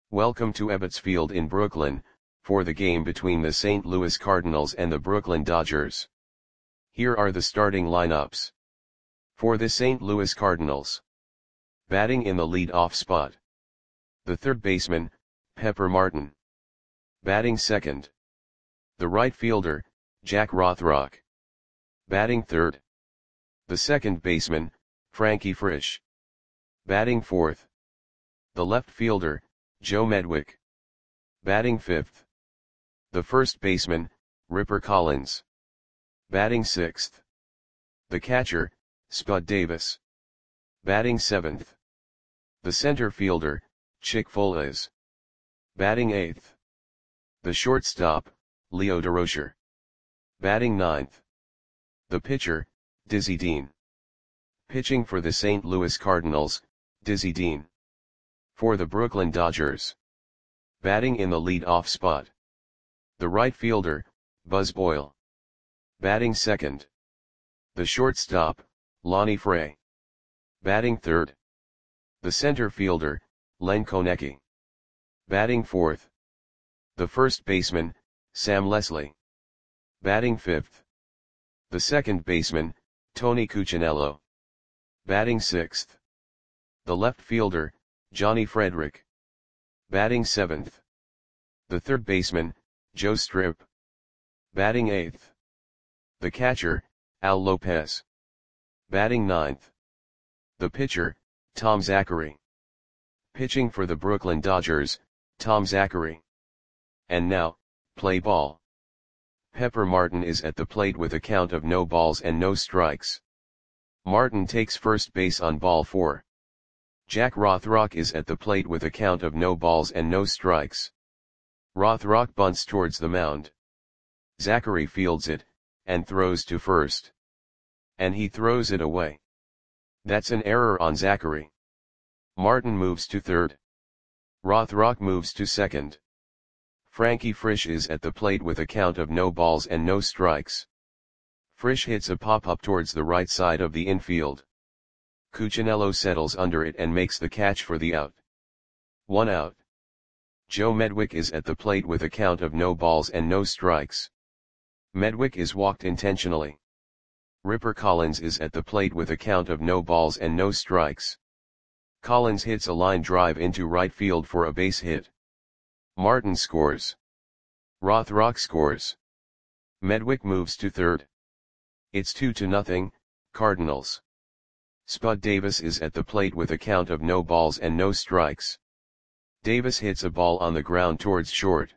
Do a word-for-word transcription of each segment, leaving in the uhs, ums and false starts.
Welcome to Ebbets Field in Brooklyn, for the game between the Saint Louis Cardinals and the Brooklyn Dodgers. Here are the starting lineups. For the Saint Louis Cardinals. Batting in the lead-off spot. The third baseman, Pepper Martin. Batting second. The right fielder, Jack Rothrock. Batting third. The second baseman, Frankie Frisch. Batting fourth. The left fielder, Joe Medwick. Batting fifth. The first baseman, Ripper Collins. Batting sixth. The catcher, Spud Davis. Batting seventh. The center fielder, Chick Foales. Batting eighth. The shortstop, Leo Durocher. Batting ninth. The pitcher, Dizzy Dean. Pitching for the Saint Louis Cardinals, Dizzy Dean. For the Brooklyn Dodgers. Batting in the lead-off spot. The right fielder, Buzz Boyle. Batting second. The shortstop, Lonnie Frey. Batting third. The center fielder, Len Konecki. Batting fourth. The first baseman, Sam Leslie. Batting fifth. The second baseman, Tony Cuccinello. Batting sixth. The left fielder, Johnny Frederick. Batting seventh. The third baseman, Joe Strip. Batting eighth. The catcher, Al Lopez. Batting ninth. The pitcher, Tom Zachary. Pitching for the Brooklyn Dodgers, Tom Zachary. And now, play ball. Pepper Martin is at the plate with a count of no balls and no strikes. Martin takes first base on ball four. Jack Rothrock is at the plate with a count of no balls and no strikes. Rothrock bunts towards the mound. Zachary fields it, and throws to first. And he throws it away. That's an error on Zachary. Martin moves to third. Rothrock moves to second. Frankie Frisch is at the plate with a count of no balls and no strikes. Frisch hits a pop-up towards the right side of the infield. Cuccinello settles under it and makes the catch for the out. One out. Joe Medwick is at the plate with a count of no balls and no strikes. Medwick is walked intentionally. Ripper Collins is at the plate with a count of no balls and no strikes. Collins hits a line drive into right field for a base hit. Martin scores. Rothrock scores. Medwick moves to third. It's two to nothing, Cardinals. Spud Davis is at the plate with a count of no balls and no strikes. Davis hits a ball on the ground towards short.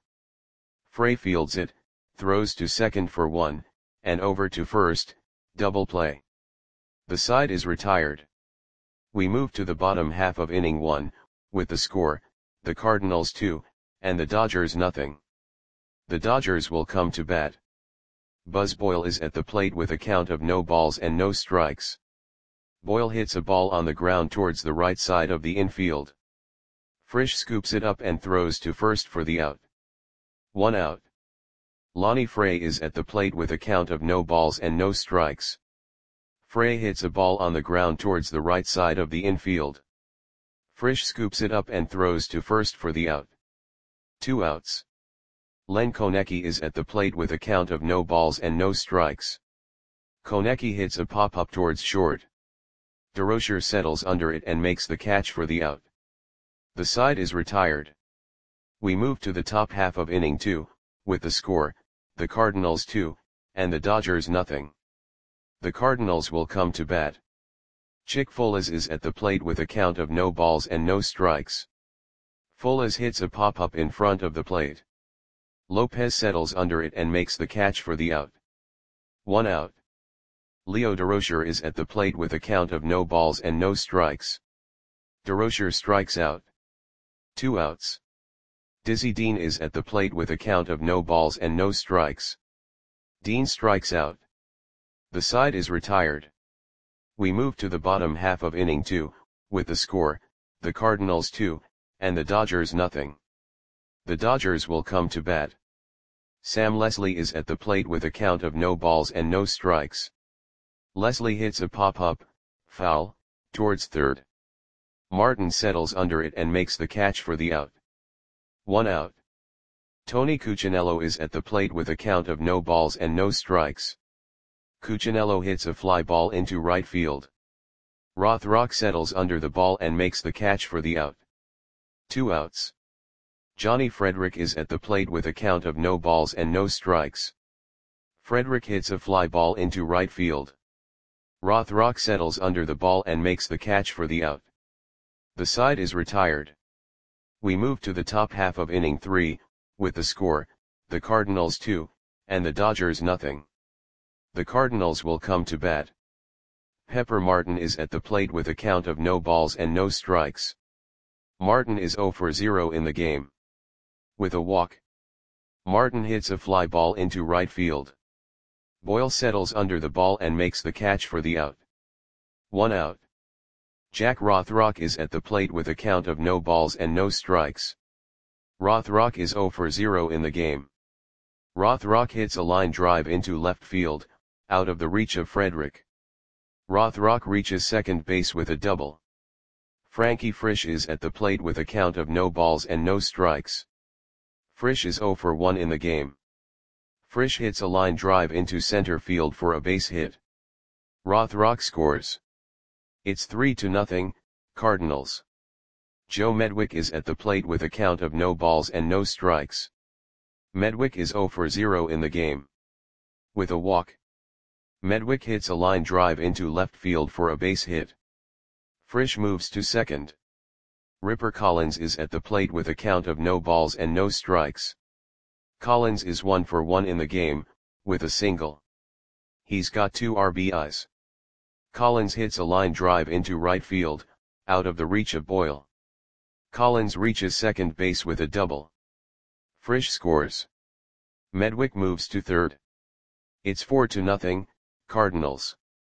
Frey fields it, throws to second for one, and over to first, double play. The side is retired. We move to the bottom half of inning one, with the score, the Cardinals two, and the Dodgers nothing. The Dodgers will come to bat. Buzz Boyle is at the plate with a count of no balls and no strikes. Boyle hits a ball on the ground towards the right side of the infield. Frisch scoops it up and throws to first for the out. One out. Lonnie Frey is at the plate with a count of no balls and no strikes. Frey hits a ball on the ground towards the right side of the infield. Frisch scoops it up and throws to first for the out. Two outs. Len Konecki is at the plate with a count of no balls and no strikes. Konecki hits a pop-up towards short. Durocher settles under it and makes the catch for the out. The side is retired. We move to the top half of inning two, with the score, the Cardinals two, and the Dodgers nothing. The Cardinals will come to bat. Chick Foales is at the plate with a count of no balls and no strikes. Foales hits a pop-up in front of the plate. Lopez settles under it and makes the catch for the out. One out. Leo Durocher is at the plate with a count of no balls and no strikes. Durocher strikes out. Two outs. Dizzy Dean is at the plate with a count of no balls and no strikes. Dean strikes out. The side is retired. We move to the bottom half of inning two, with the score, the Cardinals two, and the Dodgers nothing. The Dodgers will come to bat. Sam Leslie is at the plate with a count of no balls and no strikes. Leslie hits a pop-up, foul, towards third. Martin settles under it and makes the catch for the out. One out. Tony Cuccinello is at the plate with a count of no balls and no strikes. Cuccinello hits a fly ball into right field. Rothrock settles under the ball and makes the catch for the out. Two outs. Johnny Frederick is at the plate with a count of no balls and no strikes. Frederick hits a fly ball into right field. Rothrock settles under the ball and makes the catch for the out. The side is retired. We move to the top half of inning three, with the score, the Cardinals two, and the Dodgers nothing. The Cardinals will come to bat. Pepper Martin is at the plate with a count of no balls and no strikes. Martin is zero for zero in the game. With a walk, Martin hits a fly ball into right field. Boyle settles under the ball and makes the catch for the out. One out. Jack Rothrock is at the plate with a count of no balls and no strikes. Rothrock is zero for zero in the game. Rothrock hits a line drive into left field, out of the reach of Frederick. Rothrock reaches second base with a double. Frankie Frisch is at the plate with a count of no balls and no strikes. Frisch is zero for one in the game. Frisch hits a line drive into center field for a base hit. Rothrock scores. It's three to nothing, Cardinals. Joe Medwick is at the plate with a count of no balls and no strikes. Medwick is zero for zero in the game. With a walk, Medwick hits a line drive into left field for a base hit. Frisch moves to second. Ripper Collins is at the plate with a count of no balls and no strikes. Collins is one for one in the game, with a single. He's got two R B Is. Collins hits a line drive into right field, out of the reach of Boyle. Collins reaches second base with a double. Frisch scores. Medwick moves to third. It's four to nothing, Cardinals.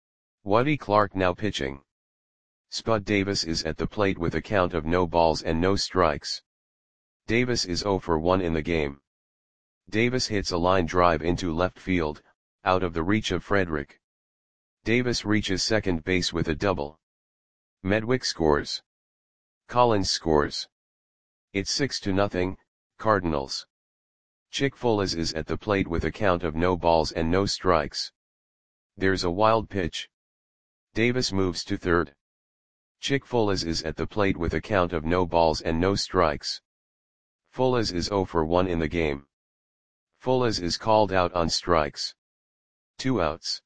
Woody Clark now pitching. Spud Davis is at the plate with a count of no balls and no strikes. Davis is zero for one in the game. Davis hits a line drive into left field, out of the reach of Frederick. Davis reaches second base with a double. Medwick scores. Collins scores. It's six to nothing, Cardinals. Chick Folas is at the plate with a count of no balls and no strikes. There's a wild pitch. Davis moves to third. Chick Folas is at the plate with a count of no balls and no strikes. Folas is zero for one in the game. Folas is called out on strikes. Two outs.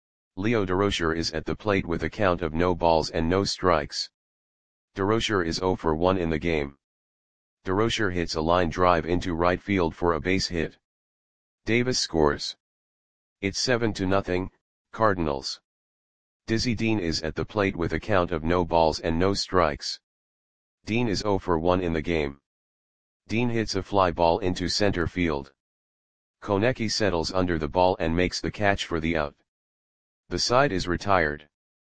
Leo Durocher is at the plate with a count of no balls and no strikes. Durocher is zero for one in the game. Durocher hits a line drive into right field for a base hit. Davis scores. It's seven to nothing, Cardinals. Dizzy Dean is at the plate with a count of no balls and no strikes. Dean is zero for one in the game. Dean hits a fly ball into center field. Konecki settles under the ball and makes the catch for the out. The side is retired.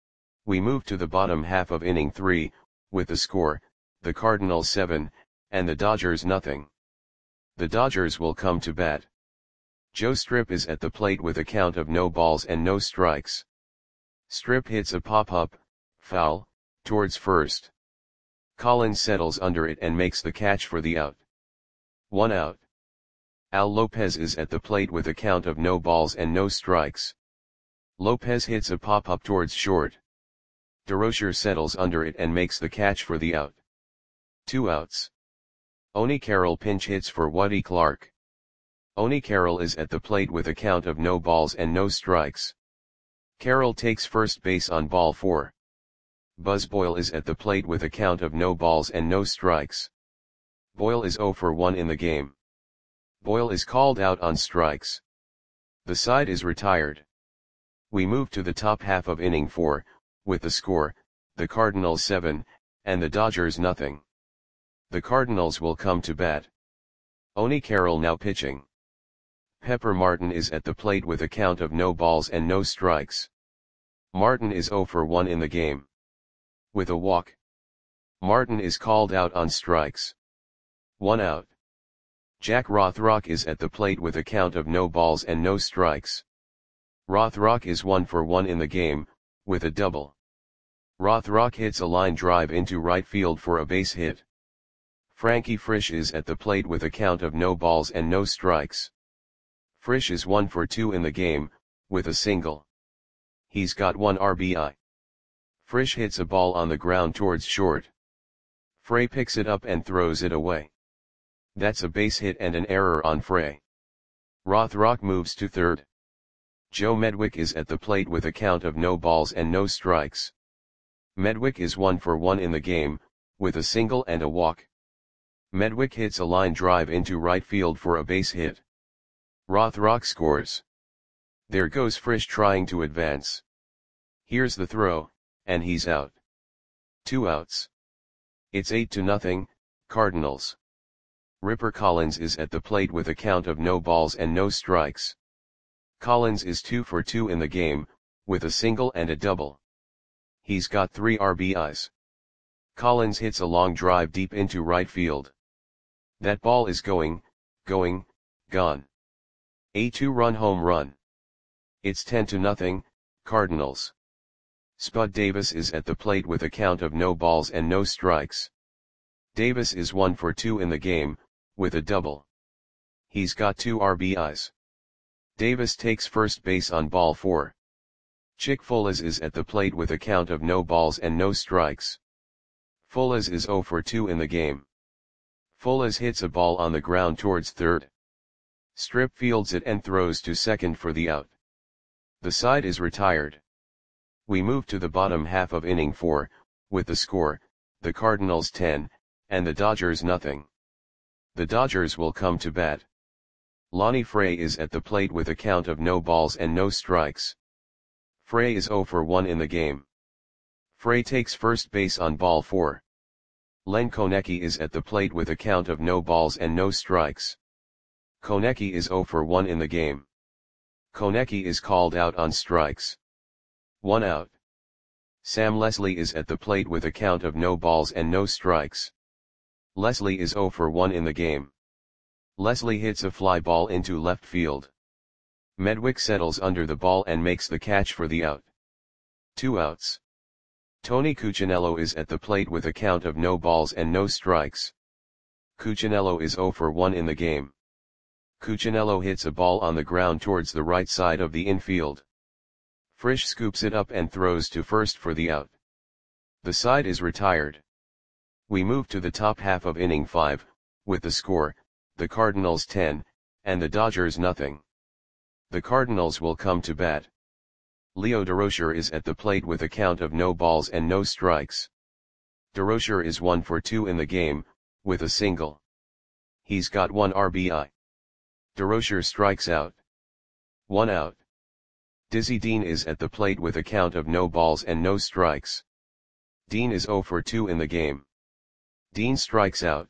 We move to the bottom half of inning three, with the score, the Cardinals seven, and the Dodgers nothing. The Dodgers will come to bat. Joe Strip is at the plate with a count of no balls and no strikes. Strip hits a pop-up, foul, towards first. Collins settles under it and makes the catch for the out. One out. Al Lopez is at the plate with a count of no balls and no strikes. Lopez hits a pop-up towards short. Durocher settles under it and makes the catch for the out. Two outs. Oni Carroll pinch hits for Woody Clark. Oni Carroll is at the plate with a count of no balls and no strikes. Carroll takes first base on ball four. Buzz Boyle is at the plate with a count of no balls and no strikes. Boyle is zero for one in the game. Boyle is called out on strikes. The side is retired. We move to the top half of inning four, with the score, the Cardinals seven, and the Dodgers nothing. The Cardinals will come to bat. Oni Carroll now pitching. Pepper Martin is at the plate with a count of no balls and no strikes. Martin is zero for one in the game. With a walk, Martin is called out on strikes. One out. Jack Rothrock is at the plate with a count of no balls and no strikes. Rothrock is one for one in the game, with a double. Rothrock hits a line drive into right field for a base hit. Frankie Frisch is at the plate with a count of no balls and no strikes. Frisch is one for two in the game, with a single. He's got one R B I. Frisch hits a ball on the ground towards short. Frey picks it up and throws it away. That's a base hit and an error on Frey. Rothrock moves to third. Joe Medwick is at the plate with a count of no balls and no strikes. Medwick is one for one in the game, with a single and a walk. Medwick hits a line drive into right field for a base hit. Rothrock scores. There goes Frisch trying to advance. Here's the throw, and he's out. Two outs. It's eight to nothing, Cardinals. Ripper Collins is at the plate with a count of no balls and no strikes. Collins is two for two in the game, with a single and a double. He's got three R B Is. Collins hits a long drive deep into right field. That ball is going, going, gone. A two-run home run. It's ten to nothing, Cardinals. Spud Davis is at the plate with a count of no balls and no strikes. Davis is one for two in the game, with a double. He's got two R B Is. Davis takes first base on ball four. Chick Folas is at the plate with a count of no balls and no strikes. Folas is zero for two in the game. Folas hits a ball on the ground towards third. Strip fields it and throws to second for the out. The side is retired. We move to the bottom half of inning four, with the score, the Cardinals ten, and the Dodgers nothing. The Dodgers will come to bat. Lonnie Frey is at the plate with a count of no balls and no strikes. Frey is zero for one in the game. Frey takes first base on ball four. Len Konecki is at the plate with a count of no balls and no strikes. Konecki is zero for one in the game. Konecki is called out on strikes. One out. Sam Leslie is at the plate with a count of no balls and no strikes. Leslie is zero for one in the game. Leslie hits a fly ball into left field. Medwick settles under the ball and makes the catch for the out. Two outs. Tony Cuccinello is at the plate with a count of no balls and no strikes. Cuccinello is zero for one in the game. Cuccinello hits a ball on the ground towards the right side of the infield. Frisch scoops it up and throws to first for the out. The side is retired. We move to the top half of inning five, with the score, the Cardinals ten, and the Dodgers nothing. The Cardinals will come to bat. Leo Durocher is at the plate with a count of no balls and no strikes. Durocher is one for two in the game, with a single. He's got one R B I. Durocher strikes out. One out. Dizzy Dean is at the plate with a count of no balls and no strikes. Dean is zero for two in the game. Dean strikes out.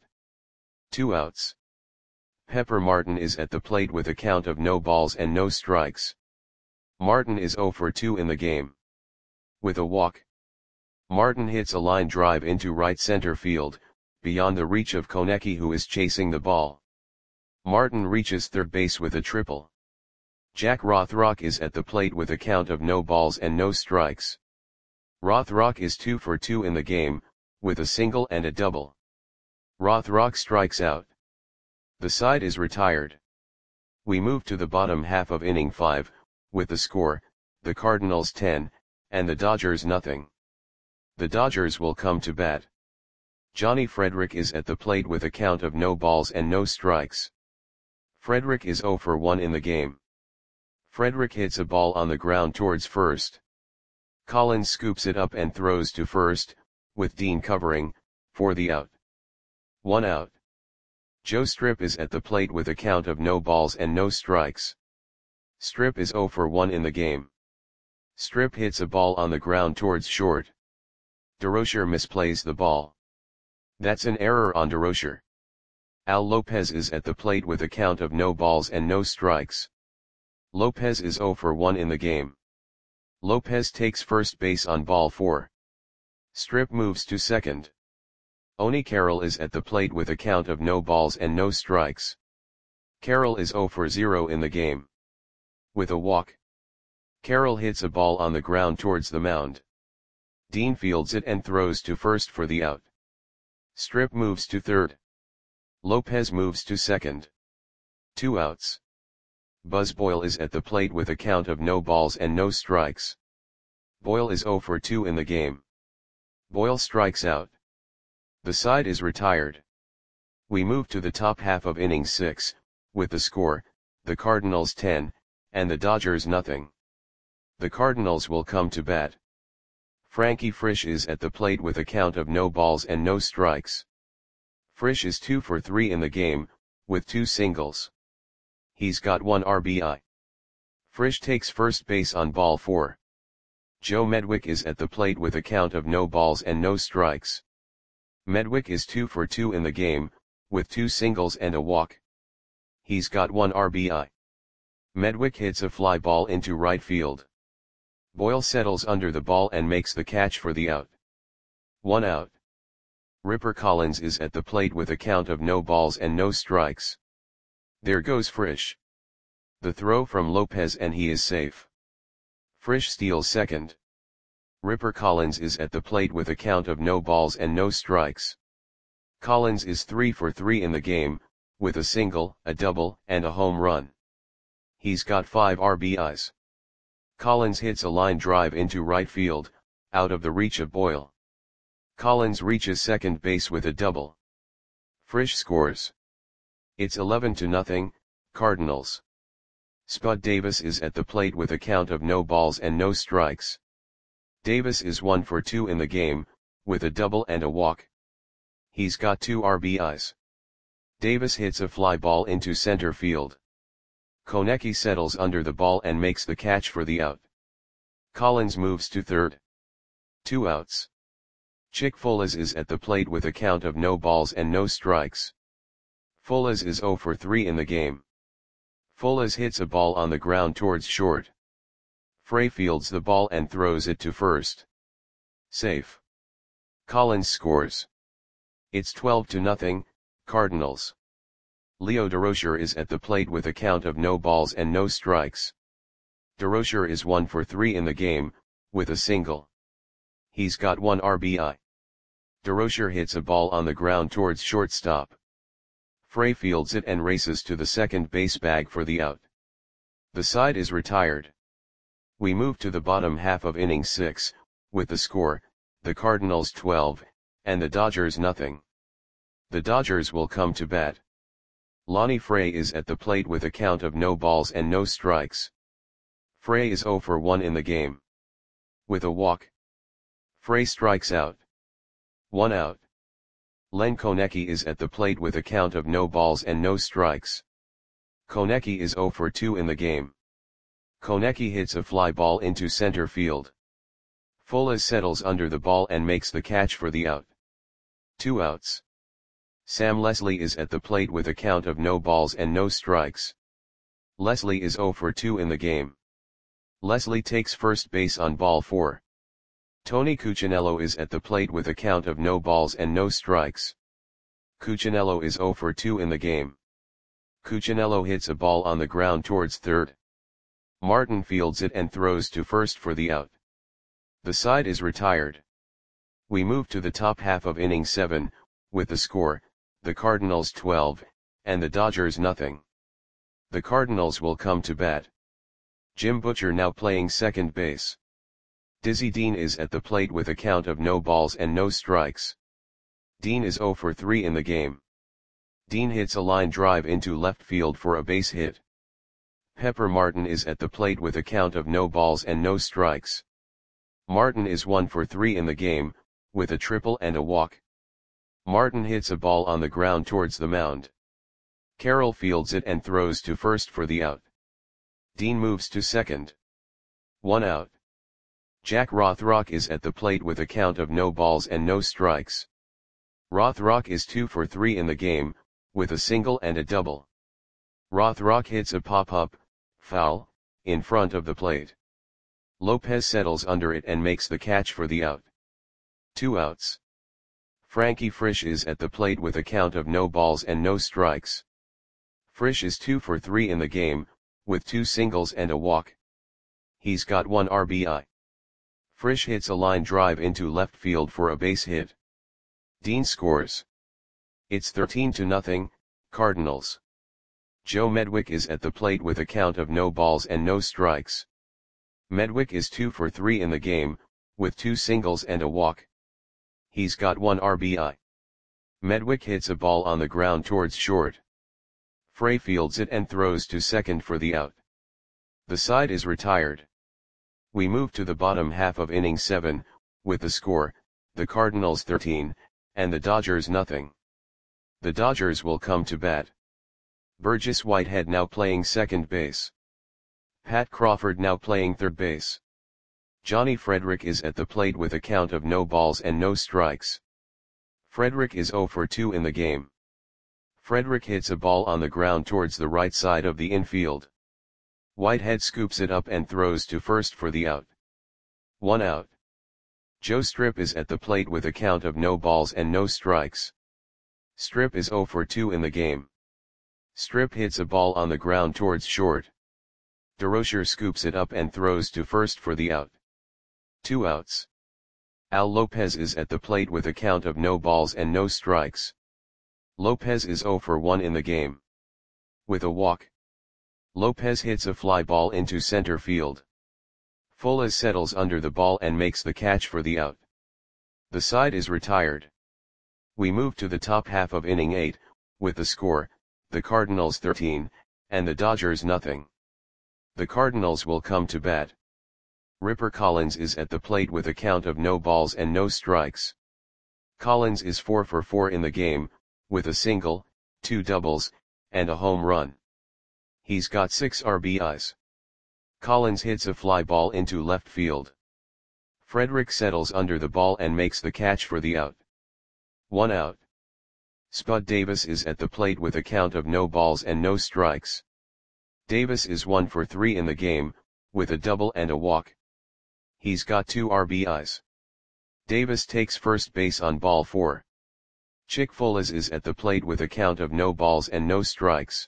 Two outs. Pepper Martin is at the plate with a count of no balls and no strikes. Martin is zero for two in the game. With a walk. Martin hits a line drive into right center field, beyond the reach of Konecki, who is chasing the ball. Martin reaches third base with a triple. Jack Rothrock is at the plate with a count of no balls and no strikes. Rothrock is two for two in the game, with a single and a double. Rothrock strikes out. The side is retired. We move to the bottom half of inning five, with the score, the Cardinals ten, and the Dodgers nothing. The Dodgers will come to bat. Johnny Frederick is at the plate with a count of no balls and no strikes. Frederick is zero for one in the game. Frederick hits a ball on the ground towards first. Collins scoops it up and throws to first, with Dean covering, for the out. One out. Joe Strip is at the plate with a count of no balls and no strikes. Strip is zero for one in the game. Strip hits a ball on the ground towards short. Durocher misplays the ball. That's an error on Durocher. Al Lopez is at the plate with a count of no balls and no strikes. Lopez is zero for one in the game. Lopez takes first base on ball four. Strip moves to second. Oni Carroll is at the plate with a count of no balls and no strikes. Carroll is zero for zero in the game. With a walk. Carroll hits a ball on the ground towards the mound. Dean fields it and throws to first for the out. Strip moves to third. Lopez moves to second. Two outs. Buzz Boyle is at the plate with a count of no balls and no strikes. Boyle is oh for two in the game. Boyle strikes out. The side is retired. We move to the top half of inning six, with the score, the Cardinals ten, and the Dodgers nothing. The Cardinals will come to bat. Frankie Frisch is at the plate with a count of no balls and no strikes. Frisch is two for three in the game, with two singles. He's got one R B I. Frisch takes first base on ball four. Joe Medwick is at the plate with a count of no balls and no strikes. Medwick is two for two in the game, with two singles and a walk. He's got one R B I. Medwick hits a fly ball into right field. Boyle settles under the ball and makes the catch for the out. One out. Ripper Collins is at the plate with a count of no balls and no strikes. There goes Frisch. The throw from Lopez and he is safe. Frisch steals second. Ripper Collins is at the plate with a count of no balls and no strikes. Collins is three for three in the game, with a single, a double, and a home run. He's got five R B Is. Collins hits a line drive into right field, out of the reach of Boyle. Collins reaches second base with a double. Frisch scores. It's eleven to nothing, Cardinals. Spud Davis is at the plate with a count of no balls and no strikes. Davis is one for two in the game, with a double and a walk. He's got two R B Is. Davis hits a fly ball into center field. Konecki settles under the ball and makes the catch for the out. Collins moves to third. Two outs. Chick Folas is at the plate with a count of no balls and no strikes. Folas is oh for three in the game. Folas hits a ball on the ground towards short. Frey fields the ball and throws it to first. Safe. Collins scores. It's twelve to nothing, Cardinals. Leo Durocher is at the plate with a count of no balls and no strikes. Durocher is one for three in the game, with a single. He's got one R B I. Durocher hits a ball on the ground towards shortstop. Frey fields it and races to the second base bag for the out. The side is retired. We move to the bottom half of inning six, with the score, the Cardinals twelve, and the Dodgers nothing. The Dodgers will come to bat. Lonnie Frey is at the plate with a count of no balls and no strikes. Frey is oh for one in the game. With a walk. Frey strikes out. One out. Len Konecki is at the plate with a count of no balls and no strikes. Konecki is oh for two in the game. Konecki hits a fly ball into center field. Folas settles under the ball and makes the catch for the out. Two outs. Sam Leslie is at the plate with a count of no balls and no strikes. Leslie is oh for two in the game. Leslie takes first base on ball four. Tony Cuccinello is at the plate with a count of no balls and no strikes. Cuccinello is oh for two in the game. Cuccinello hits a ball on the ground towards third. Martin fields it and throws to first for the out. The side is retired. We move to the top half of inning seven, with the score, the Cardinals twelve, and the Dodgers nothing. The Cardinals will come to bat. Jim Butcher now playing second base. Dizzy Dean is at the plate with a count of no balls and no strikes. Dean is oh for three in the game. Dean hits a line drive into left field for a base hit. Pepper Martin is at the plate with a count of no balls and no strikes. Martin is one for three in the game, with a triple and a walk. Martin hits a ball on the ground towards the mound. Carroll fields it and throws to first for the out. Dean moves to second. One out. Jack Rothrock is at the plate with a count of no balls and no strikes. Rothrock is two for three in the game, with a single and a double. Rothrock hits a pop-up, foul, in front of the plate. Lopez settles under it and makes the catch for the out. Two outs. Frankie Frisch is at the plate with a count of no balls and no strikes. Frisch is two for three in the game, with two singles and a walk. He's got one R B I. Frisch hits a line drive into left field for a base hit. Dean scores. It's thirteen to nothing, Cardinals. Joe Medwick is at the plate with a count of no balls and no strikes. Medwick is two for three in the game, with two singles and a walk. He's got one R B I. Medwick hits a ball on the ground towards short. Frey fields it and throws to second for the out. The side is retired. We move to the bottom half of inning seven, with the score, the Cardinals thirteen, and the Dodgers nothing. The Dodgers will come to bat. Burgess Whitehead now playing second base. Pat Crawford now playing third base. Johnny Frederick is at the plate with a count of no balls and no strikes. Frederick is zero for two in the game. Frederick hits a ball on the ground towards the right side of the infield. Whitehead scoops it up and throws to first for the out. One out. Joe Strip is at the plate with a count of no balls and no strikes. Strip is zero for two in the game. Strip hits a ball on the ground towards short. DeRocher scoops it up and throws to first for the out. Two outs. Al Lopez is at the plate with a count of no balls and no strikes. Lopez is zero for one in the game. With a walk. Lopez hits a fly ball into center field. Fuller settles under the ball and makes the catch for the out. The side is retired. We move to the top half of inning eight, with the score, the Cardinals thirteen, and the Dodgers nothing. The Cardinals will come to bat. Ripper Collins is at the plate with a count of no balls and no strikes. Collins is four for four in the game, with a single, two doubles, and a home run. He's got six R B Is. Collins hits a fly ball into left field. Frederick settles under the ball and makes the catch for the out. One out. Spud Davis is at the plate with a count of no balls and no strikes. Davis is one for three in the game, with a double and a walk. He's got two R B Is. Davis takes first base on ball four. Chick Folas is at the plate with a count of no balls and no strikes.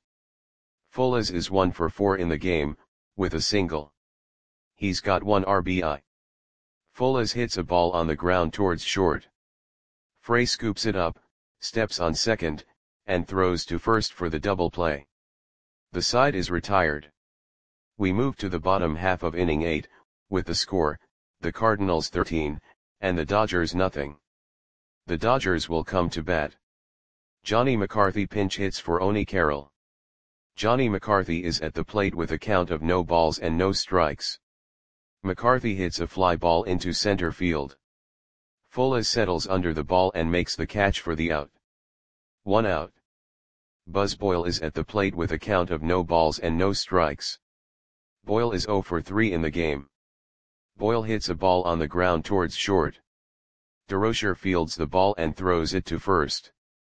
Folas is one for four in the game, with a single. He's got one R B I. Folas hits a ball on the ground towards short. Frey scoops it up, steps on second, and throws to first for the double play. The side is retired. We move to the bottom half of inning eight, with the score, the Cardinals thirteen, and the Dodgers nothing. The Dodgers will come to bat. Johnny McCarthy pinch hits for Oni Carroll. Johnny McCarthy is at the plate with a count of no balls and no strikes. McCarthy hits a fly ball into center field. Folas settles under the ball and makes the catch for the out. One out. Buzz Boyle is at the plate with a count of no balls and no strikes. Boyle is zero for three in the game. Boyle hits a ball on the ground towards short. DeRocher fields the ball and throws it to first.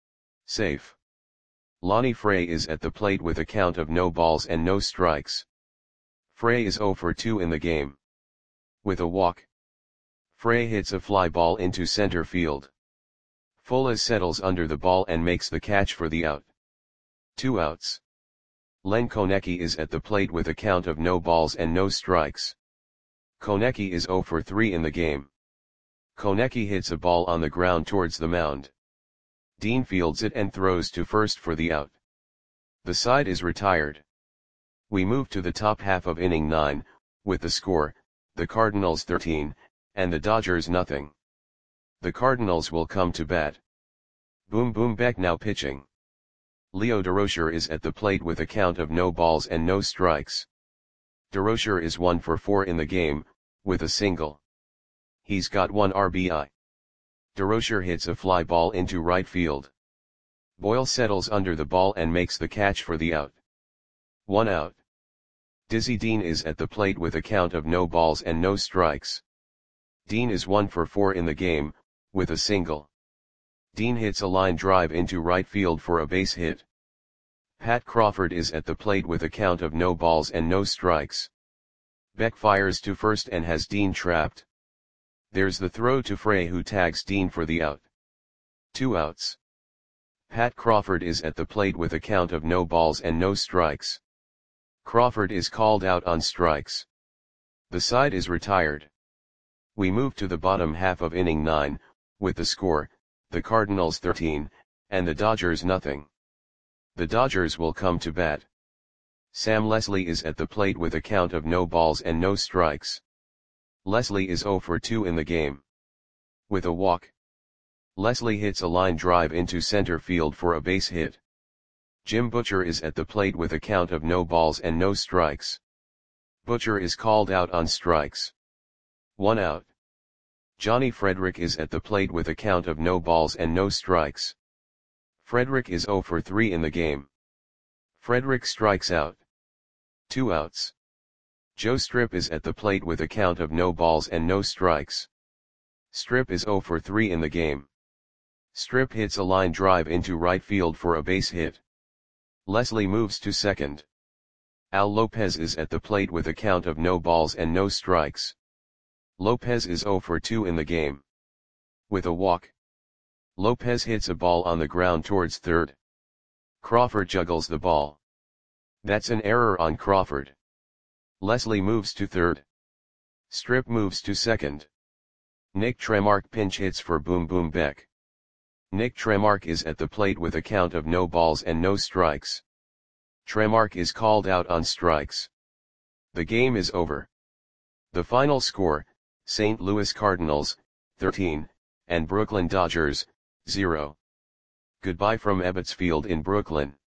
Safe. Lonnie Frey is at the plate with a count of no balls and no strikes. Frey is zero for two in the game. With a walk. Frey hits a fly ball into center field. Folas settles under the ball and makes the catch for the out. Two outs. Len Konecki is at the plate with a count of no balls and no strikes. Konecki is zero for three in the game. Konecki hits a ball on the ground towards the mound. Dean fields it and throws to first for the out. The side is retired. We move to the top half of inning nine, with the score, the Cardinals thirteen, and the Dodgers nothing. The Cardinals will come to bat. Boom Boom Beck now pitching. Leo DeRocher is at the plate with a count of no balls and no strikes. DeRocher is one for four in the game, with a single. He's got one R B I. DeRocher hits a fly ball into right field. Boyle settles under the ball and makes the catch for the out. One out. Dizzy Dean is at the plate with a count of no balls and no strikes. Dean is one for four in the game, with a single. Dean hits a line drive into right field for a base hit. Pat Crawford is at the plate with a count of no balls and no strikes. Beck fires to first and has Dean trapped. There's the throw to Frey, who tags Dean for the out. Two outs. Pat Crawford is at the plate with a count of no balls and no strikes. Crawford is called out on strikes. The side is retired. We move to the bottom half of inning nine, with the score, the Cardinals thirteen, and the Dodgers nothing. The Dodgers will come to bat. Sam Leslie is at the plate with a count of no balls and no strikes. Leslie is zero for two in the game. With a walk, Leslie hits a line drive into center field for a base hit. Jim Butcher is at the plate with a count of no balls and no strikes. Butcher is called out on strikes. One out. Johnny Frederick is at the plate with a count of no balls and no strikes. Frederick is zero for three in the game. Frederick strikes out. Two outs. Joe Strip is at the plate with a count of no balls and no strikes. Strip is zero for three in the game. Strip hits a line drive into right field for a base hit. Leslie moves to second. Al Lopez is at the plate with a count of no balls and no strikes. Lopez is zero for two in the game. With a walk, Lopez hits a ball on the ground towards third. Crawford juggles the ball. That's an error on Crawford. Leslie moves to third. Strip moves to second. Nick Tremark pinch hits for Boom Boom Beck. Nick Tremark is at the plate with a count of no balls and no strikes. Tremark is called out on strikes. The game is over. The final score, Saint Louis Cardinals, thirteen, and Brooklyn Dodgers, zero. Goodbye from Ebbets Field in Brooklyn.